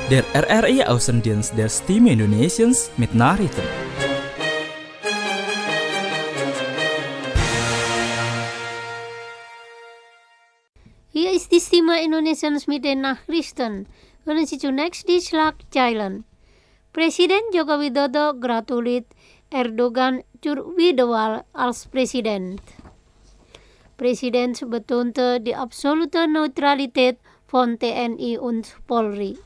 Der RRI Außendienst der Stimme Indonesiens mit Nachrichten. Hier ist die Stimme Indonesiens mit den Nachrichten. Können Sie zunächst die Schlagzeilen. Presiden Joko Widodo gratuliert Erdogan zur Wiederwahl als Präsident. Präsident betonte die absolute Neutralität von TNI und Polri.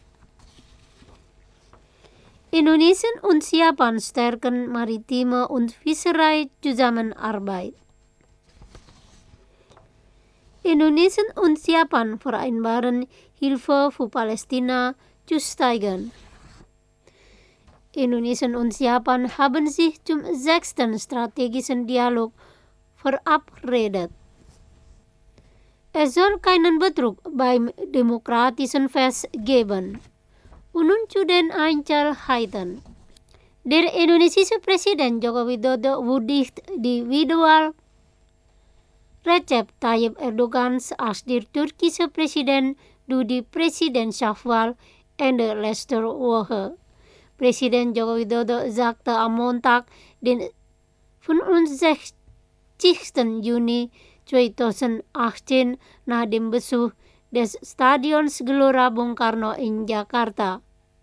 Indonesien und Japan stärken maritime und Fischerei-Zusammenarbeit. Indonesien und Japan vereinbaren Hilfe für Palästina zu steigern. Indonesien und Japan haben sich zum 6. strategischen Dialog verabredet. Es soll keinen Betrug beim demokratischen Fest geben. Und nun zu den Einzelheiten. Der indonesische Präsident Joko Widodo würdigt die Wiederwahl Recep Tayyip Erdogans als der türkische Präsident durch die Präsidentschaftswahl Ende letzter Woche. Präsident Joko Widodo sagte am Montag, den 65. Juni 2018 nach dem Besuch des Stadions Gelora Bung Karno in Jakarta.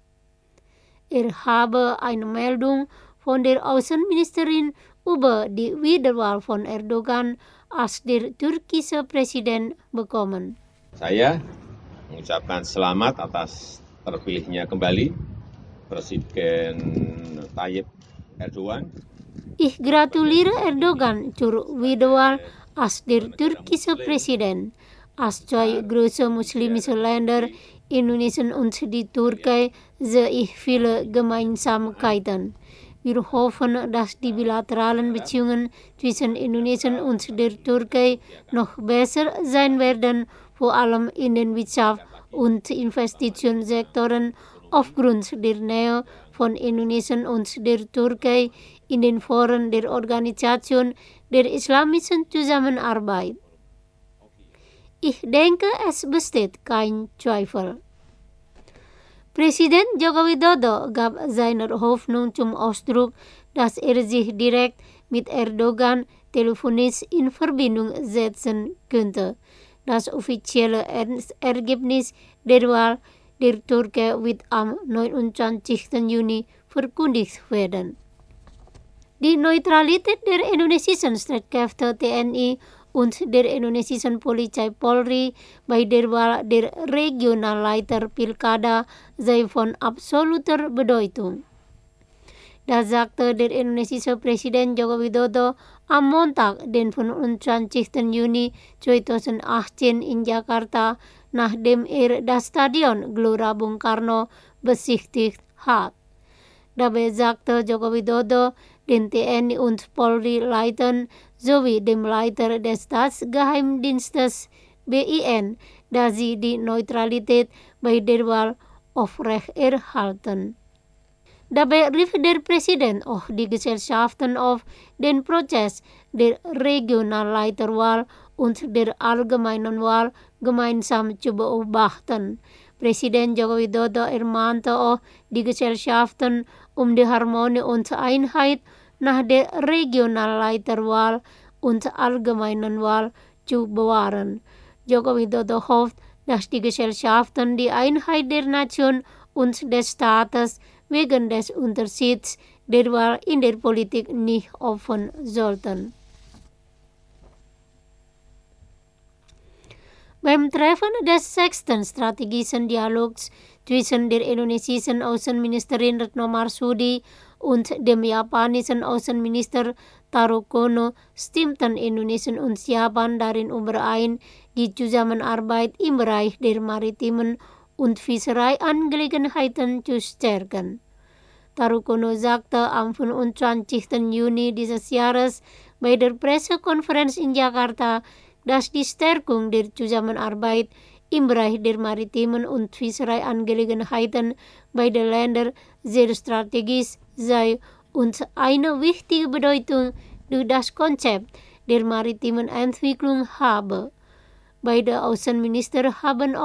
Habe eine Meldung von der Außenministerin über die Wiederwahl von Erdogan als der türkische Präsident bekommen. Saya mengucapkan selamat atas terpilihnya kembali Presiden Tayyip Erdogan. Ich gratuliere Erdogan zur Wiederwahl als der türkische Präsident. Als zwei große muslimische Länder, Indonesien und die Türkei, sehe ich viele Gemeinsamkeiten. Wir hoffen, dass die bilateralen Beziehungen zwischen Indonesien und der Türkei noch besser sein werden, vor allem in den Wirtschafts- und Investitionssektoren aufgrund der Nähe von Indonesien und der Türkei in den Foren der Organisation der Islamischen Zusammenarbeit. Ich denke, es besteht kein Zweifel. Präsident Joko Widodo gab seine Hoffnung zum Ausdruck, dass er sich direkt mit Erdogan telefonisch in Verbindung setzen könnte. Das offizielle Ergebnis der Wahl der Türkei wird am 29. Juni verkündigt werden. Die Neutralität der indonesischen Streitkräfte TNI und der indonesischen Polizei Polri bei der Wahl der Regionalleiter Pilkada sei von absoluter Bedeutung. Das sagte der indonesische Präsident Joko Widodo am Montag, den 25. Juni 2018 in Jakarta, nachdem er das Stadion Gelora Bung Karno besichtigt hat. Dabei sagte Joko Widodo, den TNI und Polri leiten sowie dem Leiter des Staatsgeheimdienstes BIN, dass sie die Neutralität bei der Wahl aufrechterhalten. Dabei rief der Präsident auch die Gesellschaften auf, den Prozess der Regionalleiterwahl und der allgemeinen Wahl gemeinsam zu beobachten. Präsident Joko Widodo ermahnte auch die Gesellschaften, die Harmonie und Einheit nach der Regionalleiterwahl und allgemeinen Wahl zu bewahren. Joko Widodo hofft, dass die Gesellschaften die Einheit der Nation und des Staates wegen des Unterschieds der Wahl in der Politik nicht opfern sollten. Beim Treffen des 6. strategischen Dialogs zwischen der indonesischen Außenministerin Retno Marsudi und dem japanischen Außenminister Taro Kono stimmten Indonesien und Japan darin überein, die Zusammenarbeit im Bereich der maritimen und Fischereiangelegenheiten zu stärken. Taro Kono sagte am 25. Juni dieses Jahres bei der Pressekonferenz in Jakarta, dass die Stärkung der Zusammenarbeit im Bereich der maritimen und Fischereiangelegenheiten beider Länder sehr strategisch sei und eine wichtige Bedeutung durch das Konzept der maritimen Entwicklung habe. Beide Außenminister haben auch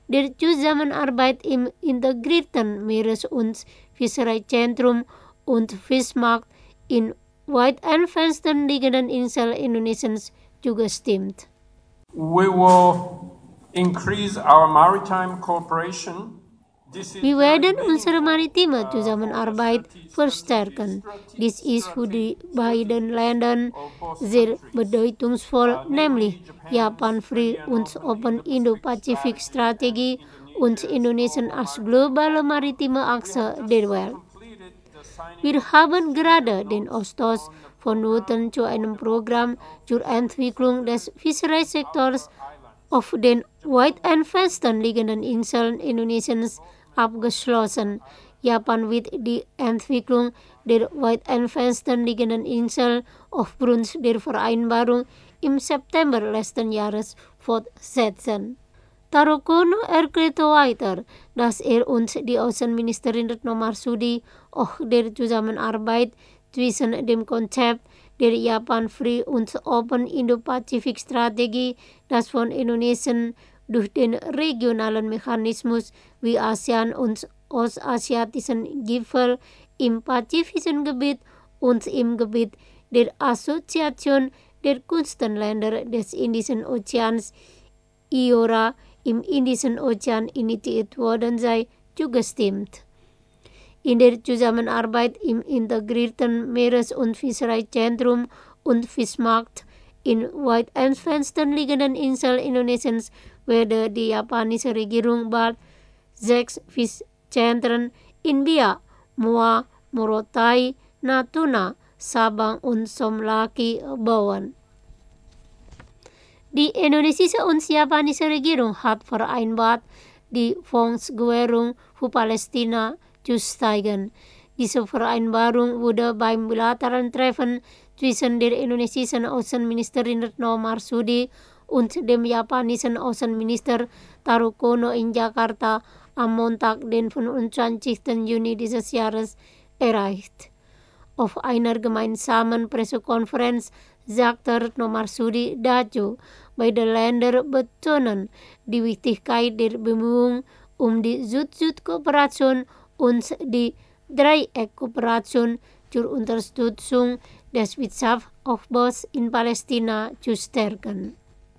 der Zusammenarbeit im integrierten Meeres- und Fischereizentrum und Fischmarkt in weit entfernten liegenden Insel Indonesiens zugestimmt. We will increase our maritime cooperation. Wir werden unsere maritime Zusammenarbeit verstärken. Dies ist für die beiden Länder sehr bedeutungsvoll, nämlich Japan Free und Open Indo-Pazifik-Strategie und Indonesien als globale maritime Achse der Welt. Wir haben gerade den Austausch von Noten zu einem Programm zur Entwicklung des Fischereisektors auf den weit entfernten liegenden Inseln Indonesiens abgeschlossen. Japan wird die Entwicklung der weit entfernten liegenden Insel aufgrund der Vereinbarung im September letzten Jahres fortsetzen. Tarukono erklärte weiter, dass und die Außenministerin Retno Marsudi auch der Zusammenarbeit zwischen dem Konzept der Japan Free und Open Indo-Pazifik-Strategie, das von Indonesien durch den regionalen Mechanismus wie ASEAN und ostasiatischen Gipfel im pazifischen Gebiet und im Gebiet der Assoziation der Küstenländer des Indischen Ozeans IORA im Indischen Ozean initiiert worden sei, zugestimmt. In der Zusammenarbeit im integrierten Meeres- und Fischereizentrum und Fischmarkt in weit entfernten liegenden Inseln Indonesiens werde die japanische Regierung bald 6 Fischzentren in Biak, Muar, Morotai, Natuna, Sabang und Somlaki bauen. Die indonesische und japanische Regierung hat vereinbart, die Fondsgewährung für Palästina zu steigern. Diese Vereinbarung wurde beim bilateralen Treffen zwischen der indonesischen Außenministerin Retno Marsudi und dem japanischen Außenminister Tarukono in Jakarta am Montag, den 25. Juni dieses Jahres, erreicht. Auf einer gemeinsamen Pressekonferenz sagte Retno Marsudi dazu, beide Länder betonen die Wichtigkeit der Bemühungen die Süd-Süd-Kooperation und die Dreieck-Kooperation zur Unterstützung des Wirtschaftsaufbaus in Palästina zu stärken.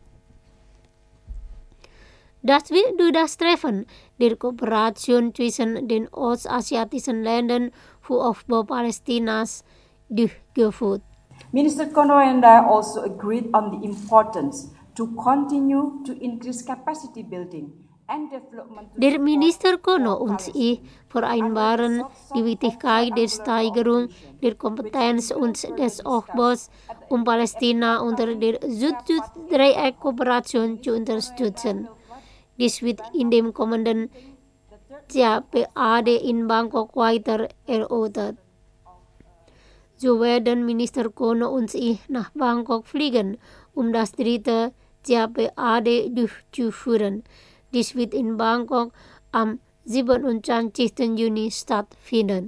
Das wird durch das Treffen der Kooperation zwischen den ostasiatischen Ländern für Aufbau Palästinas durchgeführt. Minister Kono and I also agreed on the importance to continue to increase capacity building and development. Der Minister Kono und ich vereinbaren die Wichtigkeit der Steigerung der Kompetenz und des Aufbaus, Palästina unter der Süd-Süd-Dreieck-Kooperation zu unterstützen. Dies wird in dem kommenden CAPAD in Bangkok weiter erörtert. So werden Minister Kono und ich nach Bangkok fliegen, das dritte CAPAD durchzuführen. Dies wird in Bangkok am 27. Juni stattfinden.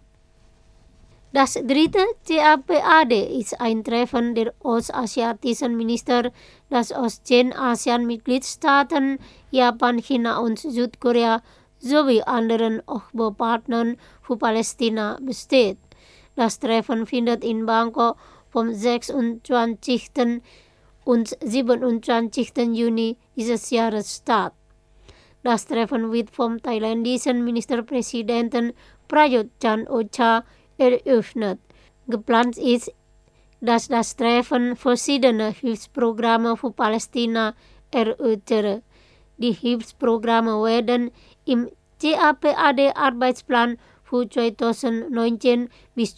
Das dritte CAPAD ist ein Treffen der ostasiatischen Minister, das aus 10 ASEAN-Mitgliedstaaten, Japan, China und Südkorea sowie anderen Aufbaupartnern für Palästina besteht. Das Treffen findet in Bangkok vom 26. und 27. Juni dieses Jahres statt. Das Treffen wird vom thailändischen Ministerpräsidenten Prayut Chan-o-cha eröffnet. Geplant ist, dass das Treffen verschiedene Hilfsprogramme für Palästina erörtere. Die Hilfsprogramme werden im CAPAD-Arbeitsplan für 2019 bis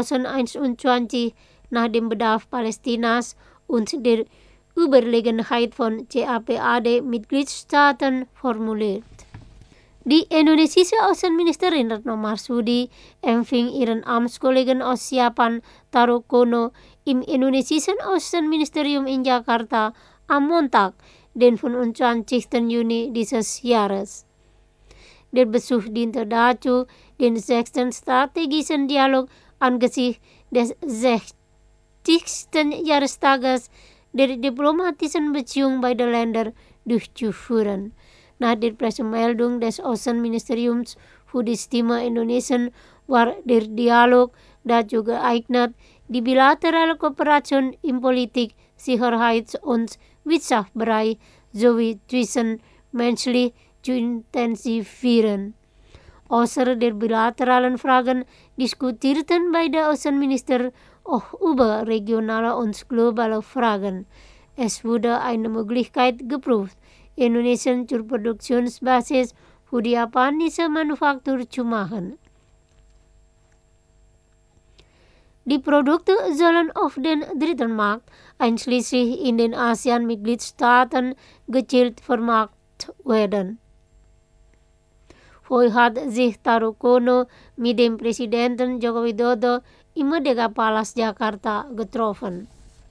2021 nach dem Bedarf Palästinas und der Überlegenheit von CAPAD-Mitgliedstaaten formuliert. Die indonesische Außenministerin Retno Marsudi empfing ihren Amtskollegen aus Japan, Taro Kono, im indonesischen Außenministerium in Jakarta am Montag, den 25. Juni dieses Jahres. Der Besuch diente dazu, den 6. strategischen Dialog angesichts des 60. Jahrestages der diplomatischen Beziehungen beider Länder durchzuführen. nach der Pressemeldung des Außenministeriums für die Stimme Indonesien war der Dialog dazu geeignet, die bilaterale Kooperation im Politik, Sicherheits- und Wirtschaftsbereich sowie zwischenmenschlich zu intensivieren. Außer der bilateralen Fragen diskutierten beide Außenminister auch über regionale und globale Fragen. Es wurde eine Möglichkeit geprüft, Indonesien zur Produktionsbasis für die japanische Manufaktur zu machen. Die Produkte sollen auf den dritten Markt, einschließlich in den ASEAN-Mitgliedstaaten, gezielt vermarktet werden. Foy hat sich Tarukono mit dem Präsidenten Joko Widodo im Merdeka Palace Jakarta getroffen.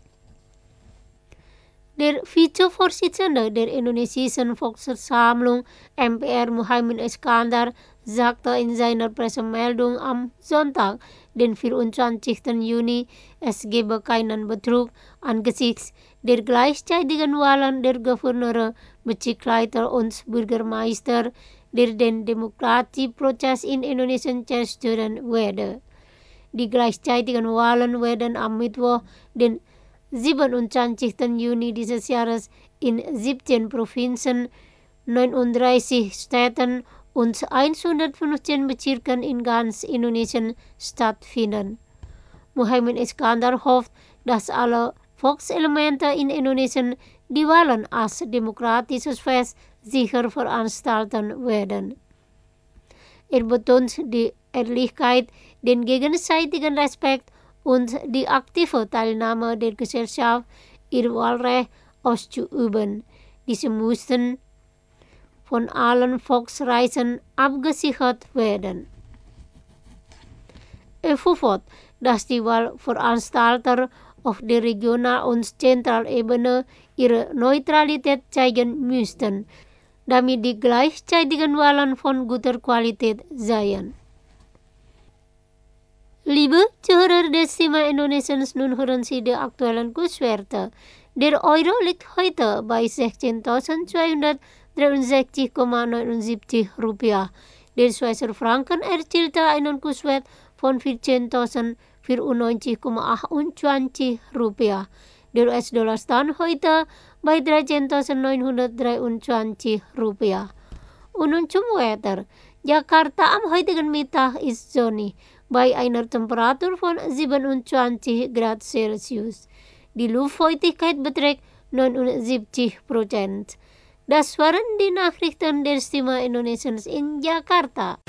Der Vizevorsitzende der indonesischen Volksversammlung MPR Muhaimin Iskandar sagte in seiner Pressemeldung am Sonntag, den 24. Juni, es gebe keinen Betrug angesichts der gleichzeitigen Wahlen der Gouverneure, Bezirksleiter und Bürgermeister, der den Demokratieprozess in Indonesien zerstören werde. Die gleichzeitigen Wahlen werden am Mittwoch, den 27. Juni dieses Jahres in 17 Provinzen, 39 Städten und 115 Bezirken in ganz Indonesien stattfinden. Muhaimin Iskandar hofft, dass alle Volkselemente in Indonesien die Wahlen als demokratisches Fest sicher veranstalten werden. Er betont die Ehrlichkeit, den gegenseitigen Respekt und die aktive Teilnahme der Gesellschaft, ihr Wahlrecht auszuüben. Diese mussten von allen Volksreisen abgesichert werden. Er verfolgt, dass die Wahlveranstalter auf der Regional- und Zentralebene ihre Neutralität zeigen müssten, damit die gleichzeitigen Wahlen von guter Qualität seien. Liebe Zuhörer des Stimme Indonesiens, nun hören Sie die aktuellen Kurswerte. Der Euro liegt heute bei 16.263,79 Rupiah. Der Schweizer Franken erzielte einen Kurswert von 14.094,28 Rupiah. Der US-Dollar stand heute bei 13.923 Rupiah. Und nun zum Wetter. Jakarta am heutigen Mittag ist sonnig, bei einer Temperatur von 27 Grad Celsius. Die Luftfeuchtigkeit beträgt 79%. Das waren die Nachrichten der Stimme Indonesiens in Jakarta.